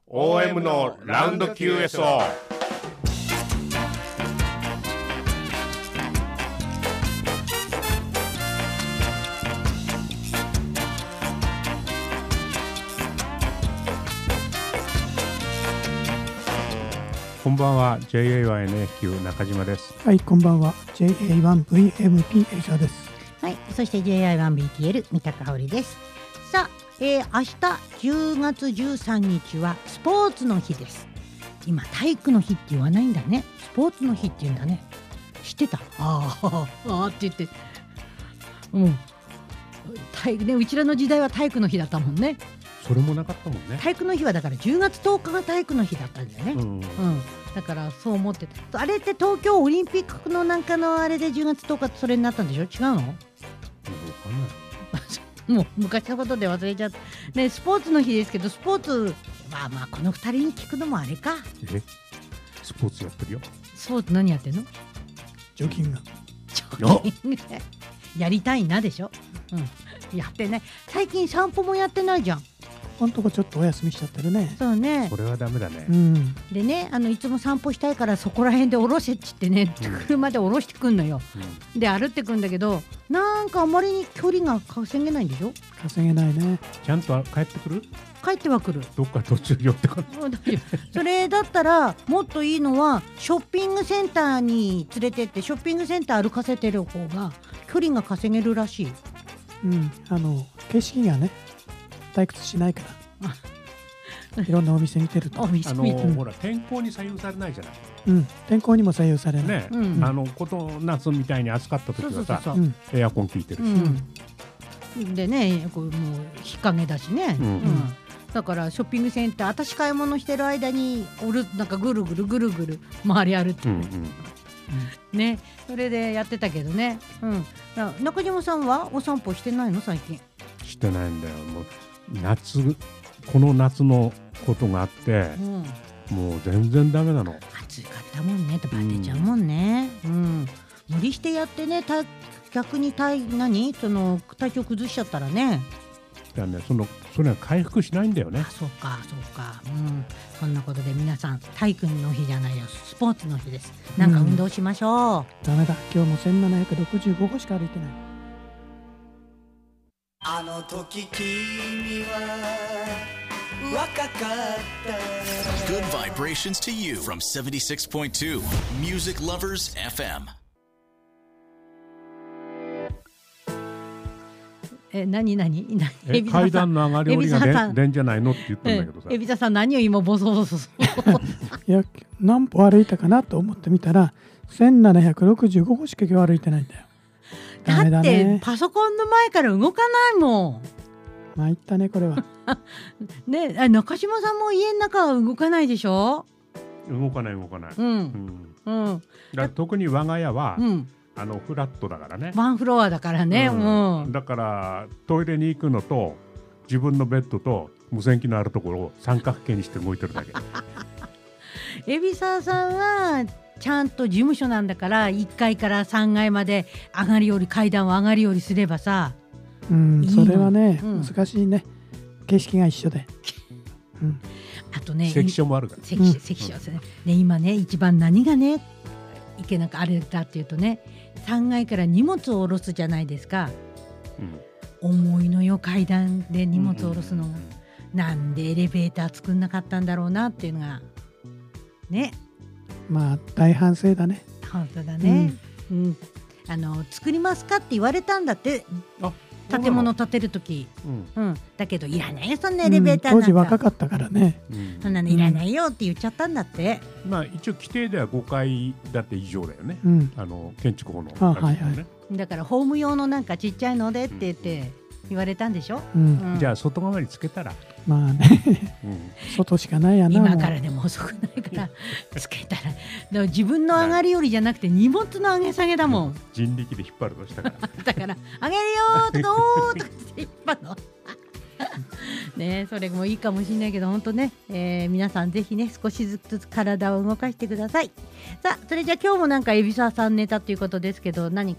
OM のラウンド QSO。こんばんは。 JA1NFQ 中島です。 はい、こんばんは。 JA1VMP エイジャーです。 はい、そして JI1BTL 三鷹香織です。さあ、明日10月13日はスポーツの日です。今体育の日って言わないんだね。スポーツの日って言うんだね。知ってた？って言って、ね、うちらの時代は体育の日だったもんね。 それもなかったもんね。 体育の日はだから10月10日が体育の日だったんだよね。だからそう思ってた。あれって東京オリンピックのなんかのあれで10月10日ってそれになったんでしょ？違うの？ わかんないもう昔のことで忘れちゃった、ね、スポーツの日ですけど、スポーツまあこの2人に聞くのもあれか。 スポーツやってるよ。 スポーツ何やってんの？ ジョギング。 やりたいなでしょ、やってない。最近散歩もやってないじゃん。 このとこちょっとお休みしちゃってるね。 そうね。 それはダメだね。 でね、いつも散歩したいからそこら辺で降ろせっちってね、車で降ろしてくんのよ。で歩ってくんだけど、なんかあまりに距離が稼げないんでしょ？ 稼げないね。 ちゃんと帰ってくる？ 帰ってはくる。 どっか途中寄ってくる。 それだったらもっといいのはショッピングセンターに連れてって、ショッピングセンター歩かせてる方が距離が稼げるらしい。 景色がね退屈しないからいろんなお店見てるとほら天候に左右されないじゃない。 天候にも左右されないね。夏みたいに暑かった時はさ、エアコン効いてるし、 でね、こうもう日陰だしね、だからショッピングセンター、私買い物してる間になんかぐるぐる回り歩って、ね、それでやってたけどね。中島さんはお散歩してないの？最近してないんだよ。もうこの夏のことがあって、もう全然ダメなの。 暑かったもんね。バテちゃうもんね。無理してやってね、逆に体調崩しちゃったらね。 だね、それは回復しないんだよね。 そうか。そんなことで皆さん体育の日じゃないよ、スポーツの日です。なんか運動しましょう。 ダメだ、今日も1765歩しか歩いてない。 あの時君は若かった。 Good vibrations to you from 76.2 Music Lovers FM。 階段の上がり下りがでんじゃないのって言ったんだけどさ、 海老沢さん何を今ボソボソいや、何歩歩いたかなと思ってみたら1765歩しか今日歩いてないんだよ。 だってパソコンの前から動かないもん。 参ったねこれは。 ね、中島さんも家の中は動かないでしょ？ 動かない。特に我が家は、フラットだからね。 ワンフロアだからね。 だからトイレに行くのと自分のベッドと無線機のあるところを三角形にして動いてるだけ。 海老沢さんはちゃんと事務所なんだから、1階から3階まで階段を上がり下りすればさ、 それはね、難しいね。景色が一緒で、 あとね、 関所もあるから。 関所ですね。今ね、一番何がねいけなくあれだっていうとね、3階から荷物を下ろすじゃないですか。重いのよ、階段で荷物を下ろすのが。なんでエレベーター作んなかったんだろうなっていうのがね。 大反省だね。 本当だね。作りますかって言われたんだって。建物建てるとき、だけどいらないよ、そんなエレベーターなんか。 当時若かったからね、 そんなのいらないよって言っちゃったんだって。 一応規定では5階建て以上だよね。建築法の、 だからホーム用のなんかちっちゃいのでって言って言われたんでしょ。 じゃあ外側につけたら外しかないやな。 今からでも遅くないからつけたら。だから自分の上がりよりじゃなくて荷物の上げ下げだもん。 人力で引っ張るとしたから。 だから上げるよーとかおーとかって引っ張るの。ね、それもいいかもしれないけど、本当ね、皆さんぜひね、少しずつ体を動かしてください。さあ、それじゃあ今日もなんか海老沢さんネタということですけど、何か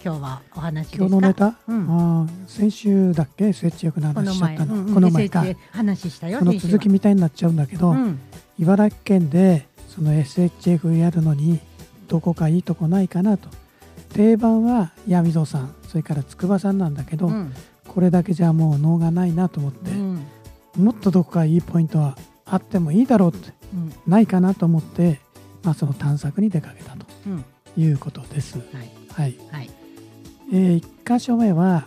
今日はお話ですか。 今日のネタ、 うんあ先週だっけ SHF のこの前、 話しちゃったの、 うんうんこの前か、 SHF 話したよ。 その続きみたいになっちゃうんだけど、 うん茨城県でその SHF やるのにどこかいいとこないかなと。定番は闇戸さん、それから筑波さんなんだけど、 うんこれだけじゃもう能がないなと思って、 うんもっとどこかいいポイントはあってもいいだろうってうんないかなと思って、その探索に出かけたとうんいうことです。 はいはい。 はい 1箇所目は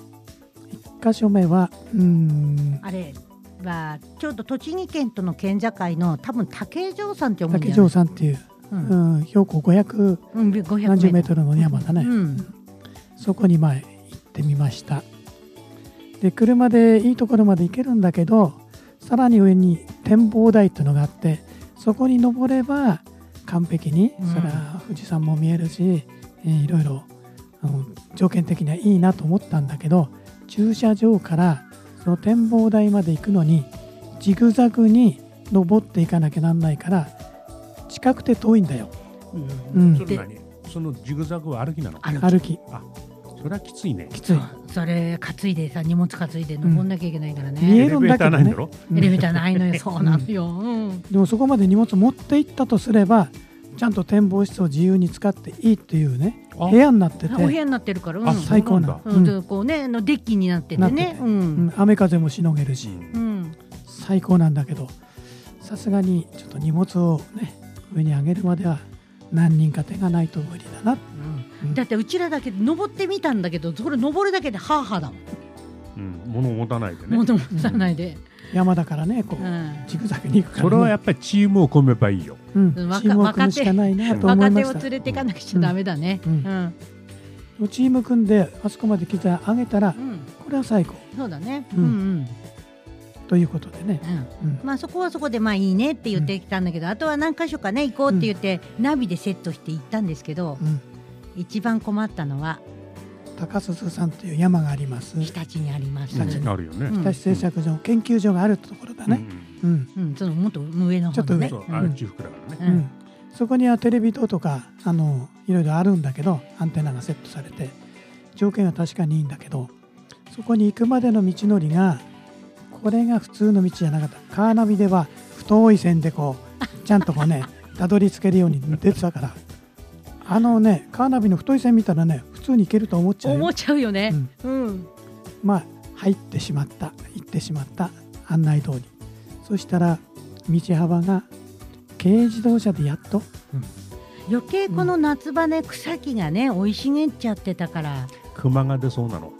あれはちょうど栃木県との県境の多分竹城山って思うんじ竹ゃない城山っていう、 うん標高500 うん500 何十メートルの山だね、 うんそこに前行ってみました。で車でいいところまで行けるんだけど、さらに上に展望台っていうのがあって、そこに登れば完璧に、 うんそれは富士山も見えるし、いろいろ条件的にはいいなと思ったんだけど、駐車場からその展望台まで行くのにジグザグに登っていかなきゃなんないから近くて遠いんだよ、うんそれ何そのジグザグは歩きなの？ 歩きそれはきついね。 きつい。 それ担いでさ、荷物担いで登んなきゃいけないからね、 見えるんだけどねエレベーターないんだろ？ うんエレベーターないのよ。そうなのよ、うんでもそこまで荷物持って行ったとすればちゃんと展望室を自由に使っていいっていうねあ部屋になってて、 お部屋になってるから、うんあ最高な、 そううんでこうね、デッキになっててなってて、 ねううんん雨風もしのげるし、 うん最高なんだけど、さすがにちょっと荷物をね上に上げるまでは何人か手がないと無理だな。うんだってうちらだけで登ってみたんだけど、それ登るだけでハーハーだもん、 物を持たないでね。 物持たないで、 山だからねこう、 うんジグザグに行くから、ね、 それはやっぱりチームを組めばいいよ。 うん、チームを組むしかないなと思い若手をました。 連れていかなくちゃダメだね。 ううんんチーム組んであそこまで機材上げたらうんこれは最高そうだね。 ううんんうんということでね、 うんうんまあそこはそこでまあいいねって言ってきたんだけど、あとは何箇所かね行こうって言って、ナビでセットして行ったんですけど、 うん、 一番困ったのは高鈴山という山があります。 日立にあります。 日立あるよね。 うん日立製作所、研究所があるところだね。うんうん、そのもっと上の方のね。 ちょっとそう、あれ中腹だからね。 うんそこにはテレビ塔とかいろいろあるんだけど、アンテナがセットされて条件は確かにいいんだけど、そこに行くまでの道のりがこれが普通の道じゃなかった。カーナビでは太い線でこうちゃんとこうねたどり着けるように出てたから、カーナビの太い線見たらね普通に行けると思っちゃうよ。 思っちゃうよね。うんまあ行ってしまった案内通り。そしたら道幅が軽自動車でやっと、 余計この夏場ね、草木がね生い茂っちゃってたから、 熊が出そうなの。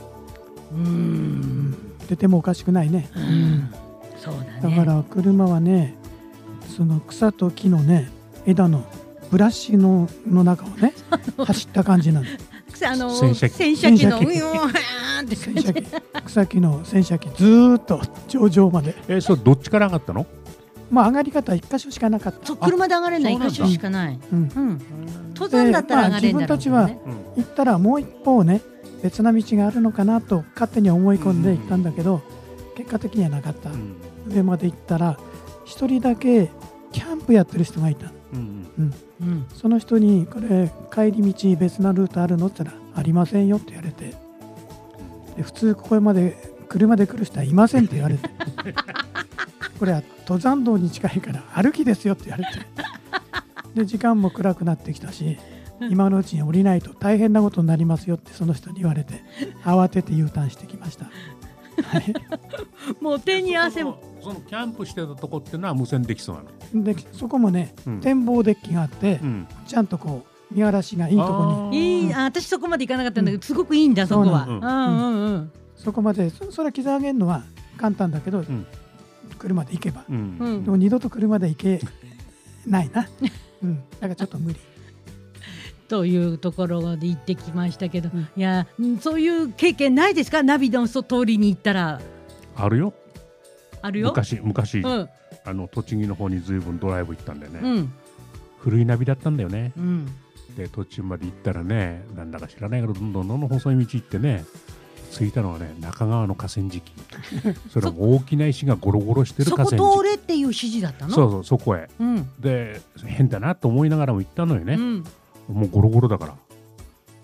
出てもおかしくないね。 そうだね。 だから車はねその草と木のね枝のブラシの中をね走った感じなの。 洗車機洗車機の洗車機うよーって洗車機草木の洗車機ずーっと頂上まで。 それどっちから上がったの？ 上がり方は1箇所しかなかった。 そう車で上がれないそうなんだ箇所しかない。 うんうん登山だったら上がれるんだろうけどね。 自分たちは行ったらもう一方ね別な道があるのかなと勝手に思い込んで行ったんだけど、結果的にはなかった。上まで行ったら一人だけキャンプやってる人がいた。 うんその人にこれ帰り道別なルートあるのって言ったらありませんよって言われて、で普通ここまで車で来る人はいませんって言われてこれは登山道に近いから歩きですよって言われて、で時間も暗くなってきたし今のうちに降りないと大変なことになりますよってその人に言われて慌てて U ターンしてきました。はい、 もう手に汗も。 そのキャンプしてたとこっていうのは無線できそうなの。 でそこもね、 うん展望デッキがあって、ちゃんとこう見晴らしがいいとこに私そこまで行かなかったんだけど、すごくいいんだそこは。 そううんそこまでそれは膝上げるのは簡単だけど、車で行けば、でも二度と車で行けないな、だからちょっと無理というところで行ってきましたけど、いやそういう経験ないですか？ナビの通りに行ったら。 あるよ。 あるよ。 昔、栃木の方に随分ドライブ行ったんでね、古いナビだったんだよね。で途中まで行ったらね、なんだか知らないけどどんどん細い道行ってね、着いたのはね中川の河川敷それも大きな石がゴロゴロしてる河川敷、 そこ通れっていう指示だったの？ そうそこへ、で変だなと思いながらも行ったのよね、もうゴロゴロだから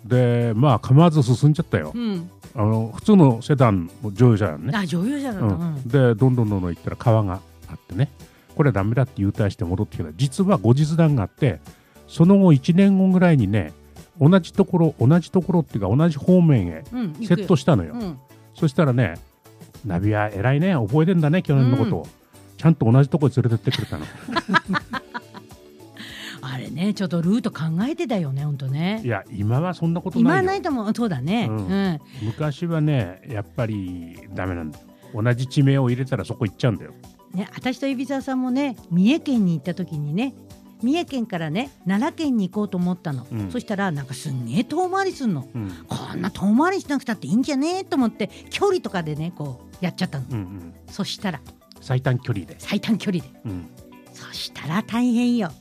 でまあ構わず進んじゃったよ、普通のセダンの乗用車だね。 あ、乗用車だった、 でどんどん行ったら川があってね、これはダメだって U ターンして戻ってきた。実は後日談があって、その後1年後ぐらいにね、同じところっていうか同じ方面へセットしたのよ、そしたらね、ナビは偉いね、覚えてんだね去年のことを、ちゃんと同じところに連れてってくれたのあれね、ちょっとルート考えてたよね、ほんとね。 いや今はそんなことないよ。 今はないと思う。そうだね、 昔はねやっぱりダメなんだよ。同じ地名を入れたらそこ行っちゃうんだよ、 ね。私と海老沢さんもね、三重県に行った時にね、三重県からね奈良県に行こうと思ったの、そしたらなんかすんげえ遠回りすんの、こんな遠回りしなくたっていいんじゃねえと思って距離とかでねこうやっちゃったの、そしたら最短距離で、 そしたら大変よ、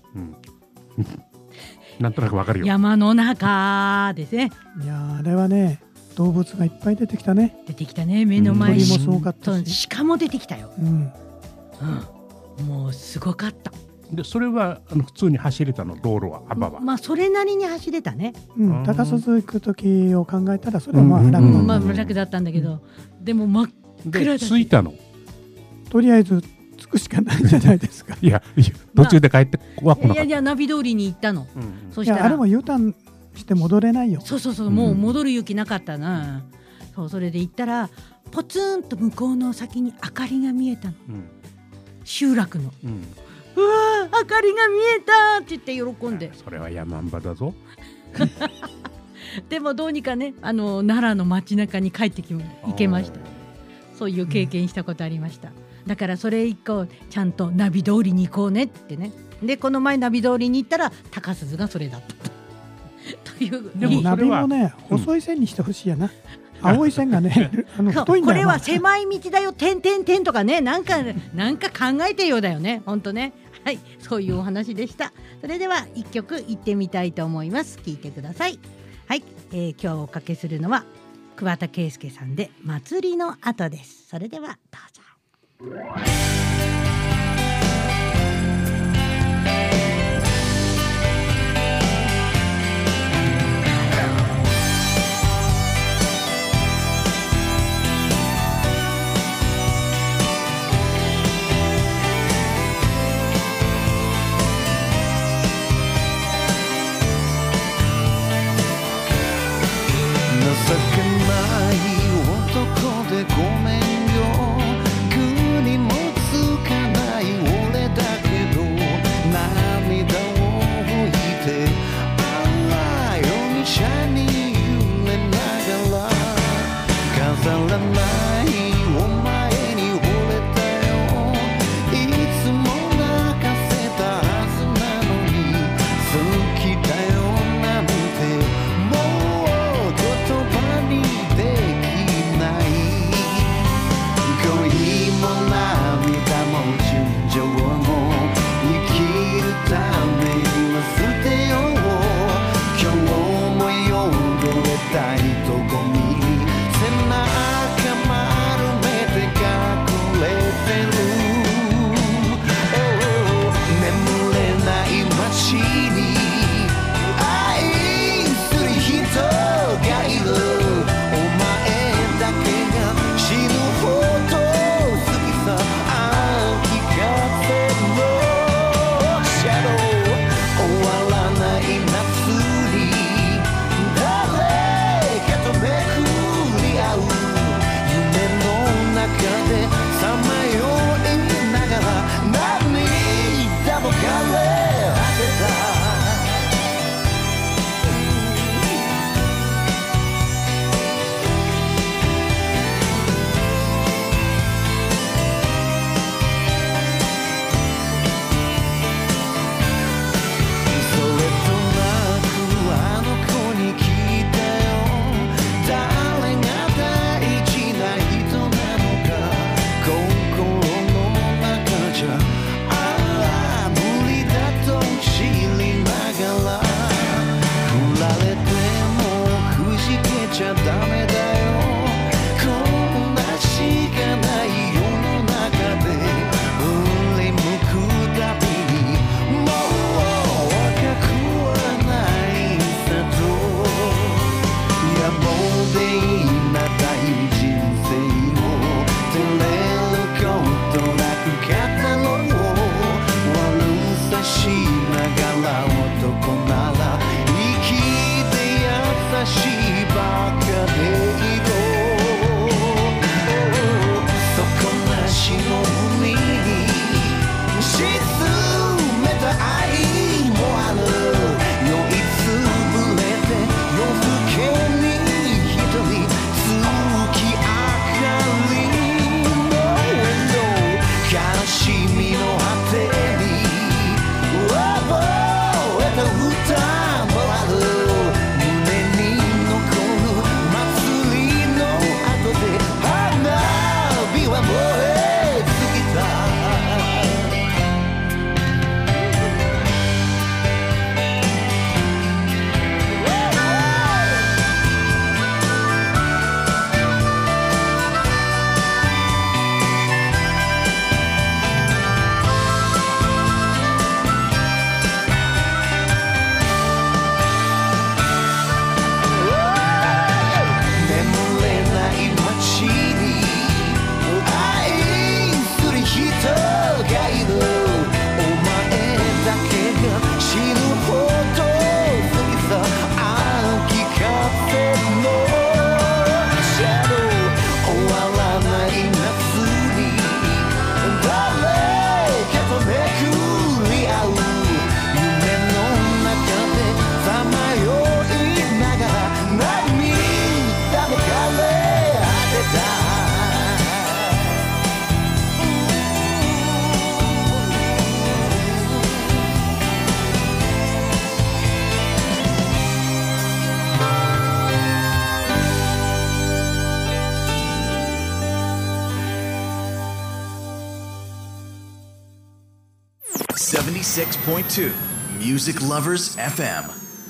なんとなくわかるよ。 山の中ですね。 いやあれはね、動物がいっぱい出てきたね。 目の前に鳥もすごかったし、 鹿も出てきたよ、もうすごかった。 でそれは普通に走れたの、道路は幅は。 まあそれなりに走れたね。 高鈴行く時を考えたらそれはまあ楽だったんだけど、でも真っ暗だし。 着いたの。 とりあえず着くしかないんじゃないですか。 いや途中で帰っては来なかった。 いやナビ通りに行ったの。そしたらあれも U ターンして戻れないよ。 そうもう戻る勇気なかったな。それで行ったらポツンと向こうの先に明かりが見えたの。集落の。うわー、明かりが見えたって言って喜んで。 それは山んばだぞでもどうにかね、奈良の街中に帰って行けました。そういう経験したことありました、だからそれ以降ちゃんとナビ通りに行こうねってね。でこの前ナビ通りに行ったら高鈴がそれだったという。 でもナビもね、細い線にしてほしいやな。青い線がね太いんだよ。 これは狭い道だよ、点とかね、なんか考えてようだよね、ほんとね。はい、そういうお話でした。それでは一曲いってみたいと思います。聞いてください。はい、今日おかけするのは桑田佳祐さんで祭りの後です。それではどうぞ。 情けない男でごめんよ。国持つ 76.2 Music Lovers FM。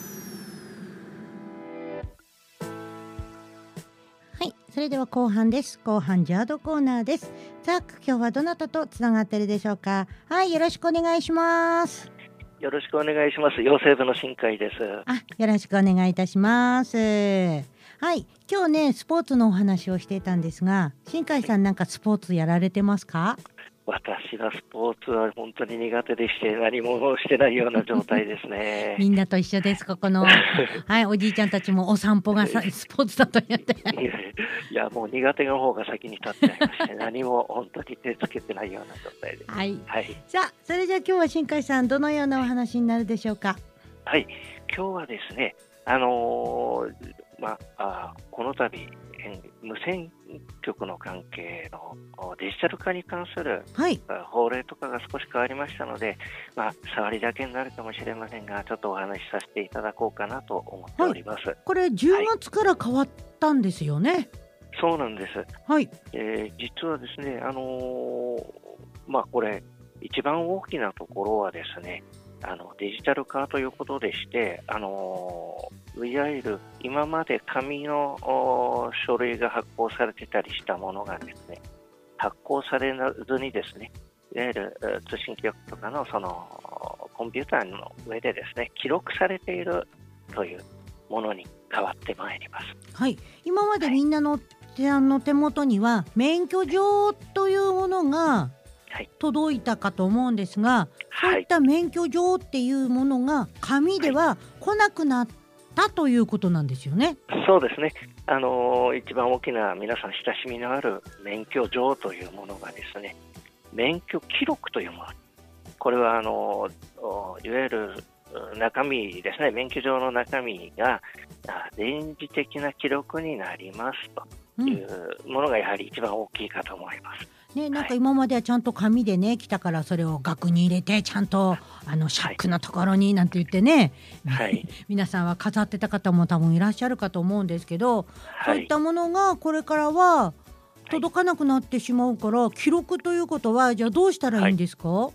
はい、それでは後半です。後半ジャードコーナーです。さあ、今日はどなたとつながっているでしょうか。はい、よろしくお願いします。 よろしくお願いします。養成部の新海です。 よろしくお願いいたします。はい、今日ねスポーツのお話をしていたんですが、新海さんなんかスポーツやられてますか？ 私はスポーツは本当に苦手でして何もしてないような状態ですね。 みんなと一緒です。ここのはい、おじいちゃんたちもお散歩がスポーツだと言っていやもう苦手の方が先に立っちゃいまして何も本当に手つけてないような状態です。 はい、はい、さあそれじゃあ今日は新海さんどのようなお話になるでしょうか？ はい、今日はですねこの度無線局の関係のデジタル化に関する法令とかが少し変わりましたので、触りだけになるかもしれませんがちょっとお話しさせていただこうかなと思っております。はい、 これ10月から変わったんですよね。 そうなんです。 はい、 実はですね、これ一番大きなところはですねデジタル化ということでして、いわゆる今まで紙の書類が発行されてたりしたものがですね、発行されずにですね、いわゆる通信記録とかのそのコンピューターの上でですね、記録されているというものに変わってまいります。 はい、今までみんなの手元には免許状というものが届いたかと思うんですが、そういった免許状っていうものが紙では来なくなったということなんですよね。 そうですね。一番大きな皆さん親しみのある免許状というものがですね、免許記録というもの、これはいわゆる中身ですね、免許状の中身が電磁的な記録になりますというものがやはり一番大きいかと思います。 なんか今まではちゃんと紙でね来たからそれを額に入れてちゃんとシャックのところになんて言ってね、皆さんは飾ってた方も多分いらっしゃるかと思うんですけど、そういったものがこれからは届かなくなってしまうから、記録ということはじゃあどうしたらいいんですか？ はい、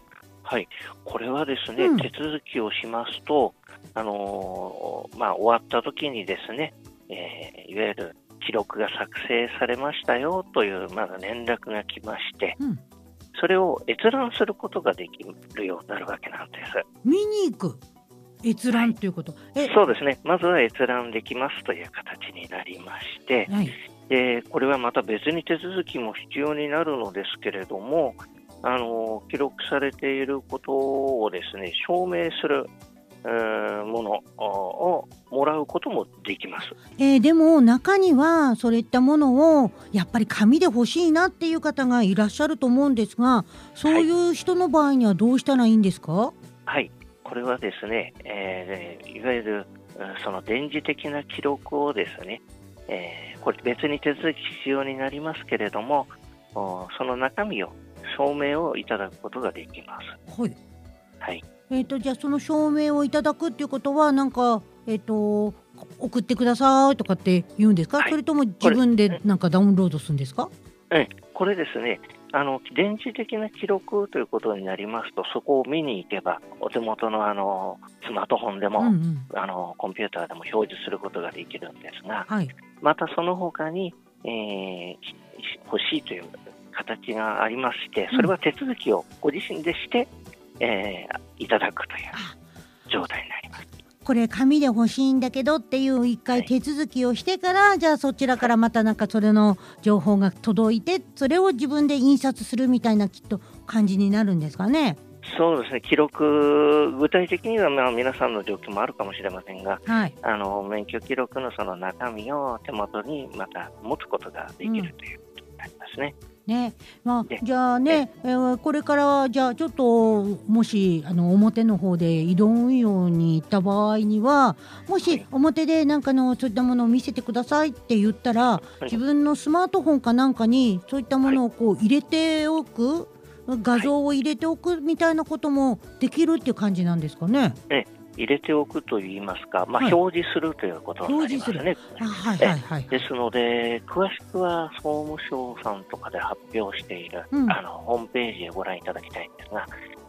これはですね、手続きをしますと終わった時にですね、いわゆる記録が作成されましたよという連絡が来まして、それを閲覧することができるようになるわけなんです。 見に行く閲覧ということ、 そうですね。まずは閲覧できますという形になりまして、これはまた別に手続きも必要になるのですけれども、記録されていることをですね証明するものをもらうこともできます。 でも中にはそういったものをやっぱり紙で欲しいなっていう方がいらっしゃると思うんですが、そういう人の場合にはどうしたらいいんですか？ はい、これはですね、いわゆるその電磁的な記録をですね、これ別に手続き必要になりますけれども、その中身を証明をいただくことができます。 はい、 はい、 じゃあその証明をいただくっていうことはなんか、送ってくださいとかって言うんですか？それとも自分でなんかダウンロードするんですか？ これですね、電磁的な記録ということになりますと、そこを見に行けばお手元のスマートフォンでも、コンピューターでも表示することができるんですが、またその他に、欲しいという形がありまして、それは手続きをご自身でしていただくという状態になります。 これ紙で欲しいんだけどっていう一回手続きをしてから、じゃあそちらからまたなんかそれの情報が届いて、それを自分で印刷するみたいなきっと感じになるんですかね。 そうですね。記録、具体的には皆さんの状況もあるかもしれませんが、免許記録のその中身を手元にまた持つことができるということになりますね。 じゃあね、これからじゃあちょっともし表の方で移動運用に行った場合には、もし表でなんかそういったものを見せてくださいって言ったら、自分のスマートフォンかなんかにそういったものをこう入れておく、画像を入れておくみたいなこともできるっていう感じなんですかね。 入れておくといいますか、表示するということになりますね。ですので、詳しくは総務省さんとかで発表している、ホームページをご覧いただきたいんですが、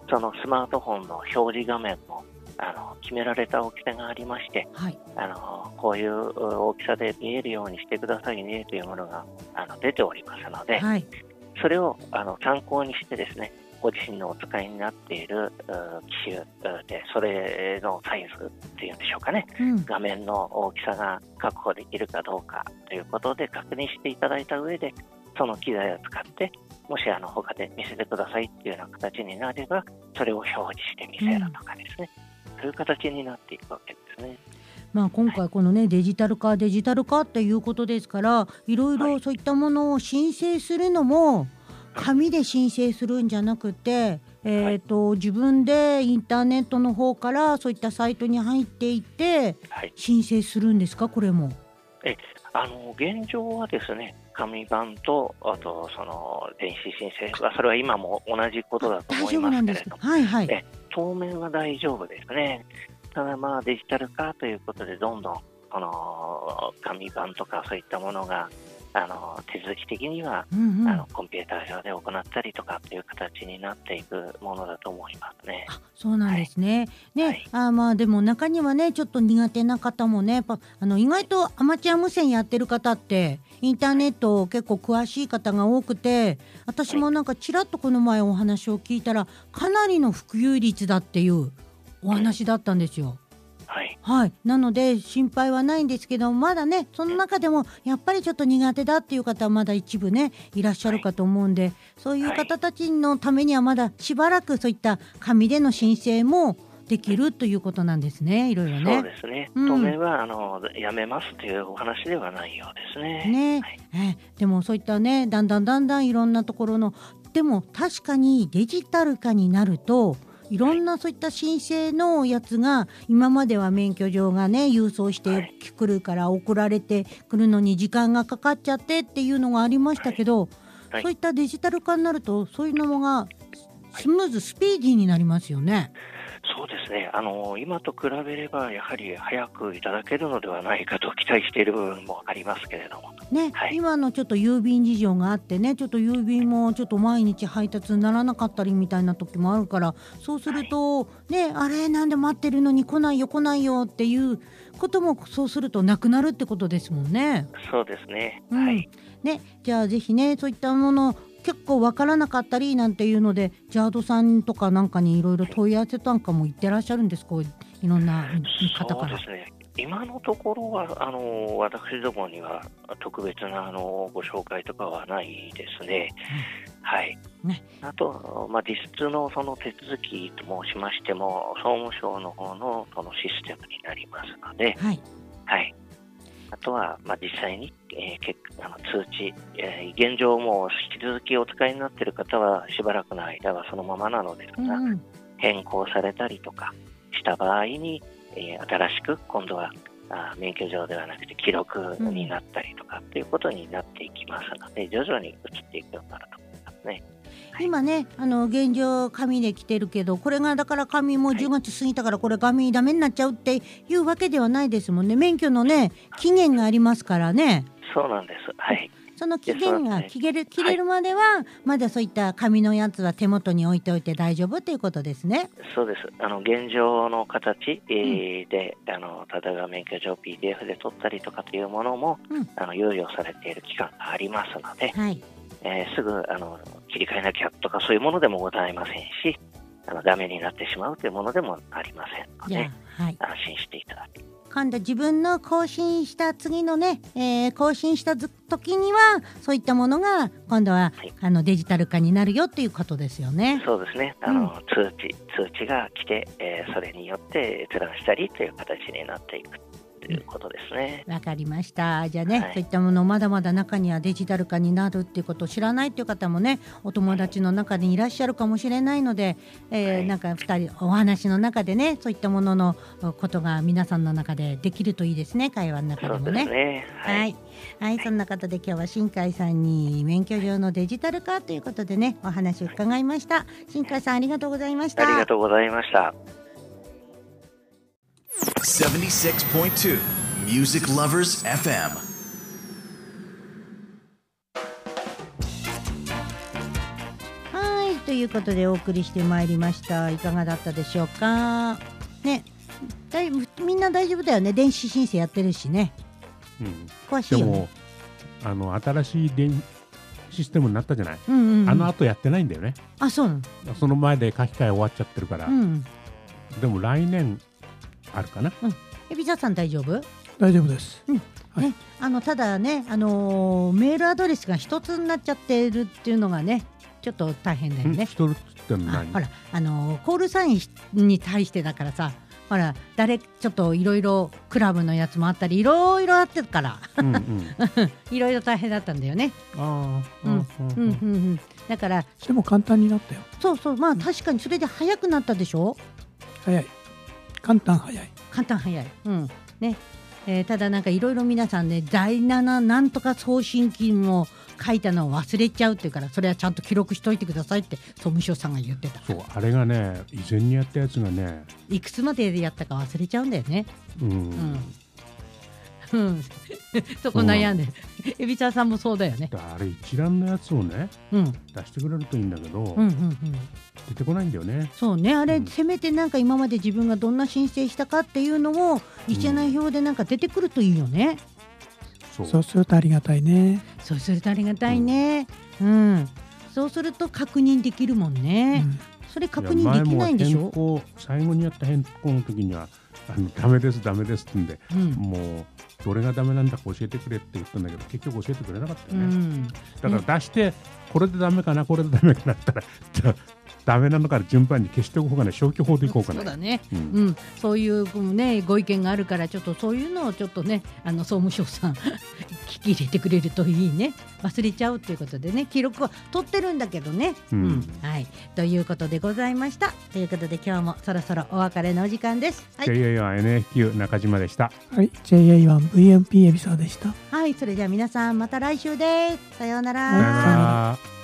そのスマートフォンの表示画面も決められた大きさがありまして、はい、こういう大きさで見えるようにしてくださいねというものが出ておりますので、はい、それを参考にしてですね、ご自身のお使いになっている機種でそれのサイズっていうんでしょうかね、画面の大きさが確保できるかどうかということで確認していただいた上で、その機材を使ってもし他で見せてくださいっていうような形になれば、それを表示して見せるとかですね、そういう形になっていくわけですね。 今回このね、デジタル化っていうことですから、いろいろそういったものを申請するのも紙で申請するんじゃなくて、自分でインターネットの方からそういったサイトに入っていって申請するんですか、これも。 現状はですね、紙版とあとその電子申請はそれは今も同じことだと思いますけれども、はいはい、当面は大丈夫ですね。ただデジタル化ということでどんどんこの紙版とかそういったものが手続き的には、コンピューター上で行ったりとかっていう形になっていくものだと思いますね。 そうなんですね。はい、でも中にはね、ちょっと苦手な方もね、意外とアマチュア無線やってる方ってインターネット結構詳しい方が多くて、私もなんかちらっとこの前お話を聞いたら、かなりの普及率だっていうお話だったんですよ。はい、なので心配はないんですけど、まだね、その中でもやっぱりちょっと苦手だっていう方はまだ一部ねいらっしゃるかと思うんで、そういう方たちのためにはまだしばらくそういった紙での申請もできるということなんですね。いろいろね。 そうですね。当面はやめますというお話ではないようですね。 でもそういったね、だんだんいろんなところの、でも確かにデジタル化になるといろんなそういった申請のやつが、今までは免許状がね郵送してくるから送られてくるのに時間がかかっちゃってっていうのがありましたけど、そういったデジタル化になるとそういうのがスムーズ、スピーディーになりますよね。 そうですね。今と比べればやはり早くいただけるのではないかと期待している部分もありますけれどもね、今のちょっと郵便事情があってね、ちょっと郵便もちょっと毎日配達にならなかったりみたいな時もあるから、そうすると、あれなんで待ってるのに来ないよっていうことも、そうするとなくなるってことですもんね。 そうですね。 じゃあぜひね、そういったもの結構わからなかったりなんていうので、ジャードさんとかなんかにいろいろ問い合わせなんかも言ってらっしゃるんですか、いろんな方から。 そうですね。今のところは私どもには特別なご紹介とかはないですね。あと、実質のその手続きと申しましても、総務省の方のそのシステムになりますので、あとは実際に、通知、現状も引き続きお使いになっている方はしばらくの間はそのままなのですが、変更されたりとかした場合に、新しく今度は免許状ではなくて記録になったりとかということになっていきますので、徐々に移っていくようになると思いますね。 今ね、現状紙で来てるけど、これがだから紙も10月過ぎたからこれ紙ダメになっちゃうっていうわけではないですもんね。免許のね期限がありますからね。 そうなんです。 その期限が切れるまではまだそういった紙のやつは手元に置いておいて大丈夫ということですね。 そうです。現状の形、で例えば免許状 PDF で取ったりとかというものも、猶予されている期間がありますので、すぐ切り替えなきゃとかそういうものでもございませんし、ダメになってしまうというものでもありませんので、安心していただき今度自分の更新した次のね、更新した時にはそういったものが今度は、デジタル化になるよっていうことですよね。 そうですね。通知が来て、それによって閲覧したりという形になっていくということですね。 わかりました。じゃあね、そういったものまだまだ中にはデジタル化になるっていうことを知らないっていう方もね、お友達の中にいらっしゃるかもしれないので、なんか2人お話の中でね、そういったもののことが皆さんの中でできるといいですね。会話の中でもね。 そうですね。 そんな方で今日は新海さんに免許上のデジタル化ということでね、お話を伺いました。新海さんありがとうございました。 ありがとうございました。 76.2 Music Lovers FM。 といいうことでお送りしてまいりました。いかがだったでしょうかね。みんな大丈夫だよね。電子申請やってるしね、詳しいよね。 でも新しいシステムになったじゃない、後やってないんだよね。 あ、そうなの。 その前で書き換え終わっちゃってるから、でも来年あるかな。 海老沢さん大丈夫？ 大丈夫です、 ね、ただね、メールアドレスが一つになっちゃってるっていうのがね、ちょっと大変だよね。 一つって何？ ほらコールサインに対してだからさ、ほらちょっといろいろクラブのやつもあったりいろいろあってるからいろいろ大変だったんだよね。だからでも簡単になったよ。 そうそう、まあ確かにそれで早くなったでしょ。 早い、簡単早いね。ただなんかいろいろ皆さんね、第7なんとか送信金を書いたのを忘れちゃうっていうから、それはちゃんと記録しといてくださいって総務省さんが言ってた。 そう、あれがね、以前にやったやつがね、 いくつまでやったか忘れちゃうんだよね。そこ悩んでる。海老沢さんもそうだよね。 あれ一覧のやつをね、出してくれるといいんだけど、出てこないんだよね。 そうね、あれ、せめてなんか今まで自分がどんな申請したかっていうのを一覧表でなんか出てくるといいよね。 そうするとありがたいね。 そうするとありがたいね。そうすると確認できるもんね。それ確認できないんでしょ。 最後にやった変更の時にはダメですダメですって言うんで、もうどれがダメなんだか教えてくれって言ったんだけど、結局教えてくれなかったよね。だから出してこれでダメかなこれでダメかなったらダメなのから順番に消しておく方がね、消去法でいこうかな。 そうだね、そういうねご意見があるから、ちょっとそういうのをちょっとね、総務省さん聞き入れてくれるといいね。忘れちゃうということでね、記録は取ってるんだけどね。はい、ということでございました。ということで今日もそろそろお別れのお時間です。 JA1NFQ 中島でした。 はい、JA1VMP 海老沢でした。 はい、それでは皆さんまた来週です。さようなら。 さようなら。